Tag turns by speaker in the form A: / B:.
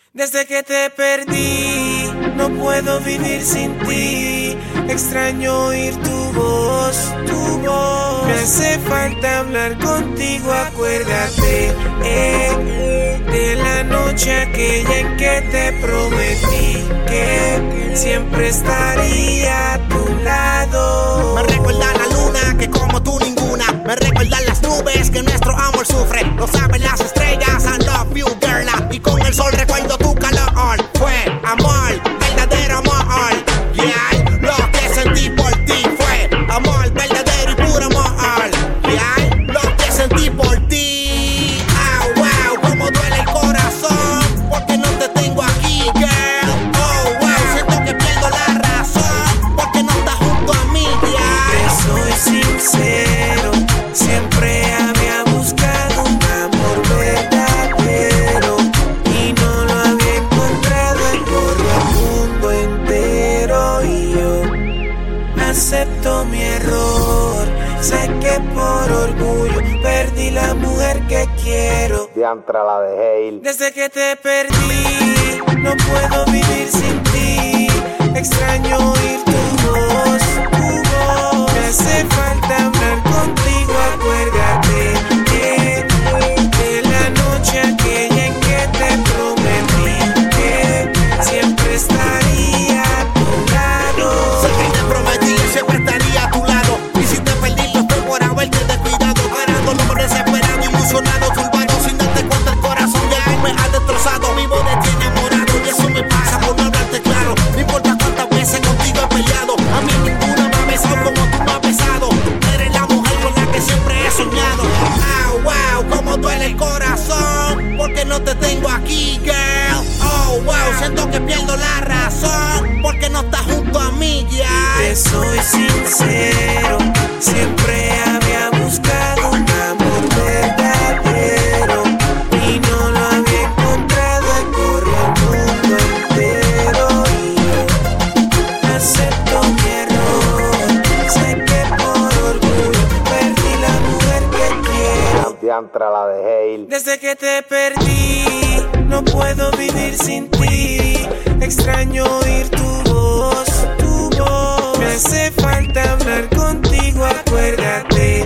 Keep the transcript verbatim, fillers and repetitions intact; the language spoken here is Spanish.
A: Desde que te perdí, no puedo vivir sin ti. Extraño oír tu voz, tu voz. Me hace falta hablar contigo, acuérdate eh, de la noche aquella en que te prometí que siempre estaría a tu lado.
B: Me recuerda la luna que como tú ninguna. Me recuerdan las nubes que nuestro amor sufre. Lo saben las estrellas, I love you girl. Y con el sol recuerdo tu calor. Fue amor, verdadero amor. Yeah, lo que sentí por ti fue amor, verdadero y puro amor. Yeah, lo que sentí por ti. Ah, wow, como duele el corazón porque no te tengo aquí, girl. Oh, wow, siento que pierdo la razón porque no estás junto a mí, yeah.
A: Te soy sincero, siempre había buscado un amor verdadero y no lo había encontrado. Corro el mundo entero y yo acepto mi error. Sé que por orgullo perdí la mujer que quiero.
C: Diantra, la dejé ir.
A: Desde que te perdí, no puedo vivir sin ti. Extraño oír tu voz, tu voz. Me hace falta hablar contigo, acuérdate eh, de la noche aquella en que te prometí que siempre estaría a tu lado.
B: Sé que te prometí que siempre estaría a tu lado. Y si te perdí, pues fue por haberte descuidado. Era dolor desesperado, ilusionado, turbado. Sin darte cuenta el corazón ya me ha destrozado. Vivo de ti enamorado y eso me pasa por no hablarte claro. No importa cuántas veces contigo he peleado. A mí ninguna me ha besado como tú me has besado. Eres la mujer con la que siempre he soñado. Ah, wow, cómo duele el corazón porque no te tengo aquí, girl. Oh, wow, siento que pierdo la razón porque no estás junto a mí, yeah.
A: Te soy sincero, siempre había buscado un amor verdadero y no lo había encontrado. Corrí el mundo entero y yo acepto mi error. Sé que por orgullo perdí la mujer que quiero.
C: Diantra, la dejé ir.
A: Desde que te perdí, no puedo vivir sin ti. Extraño oír tu voz, tu voz. Me hace falta hablar contigo, acuérdate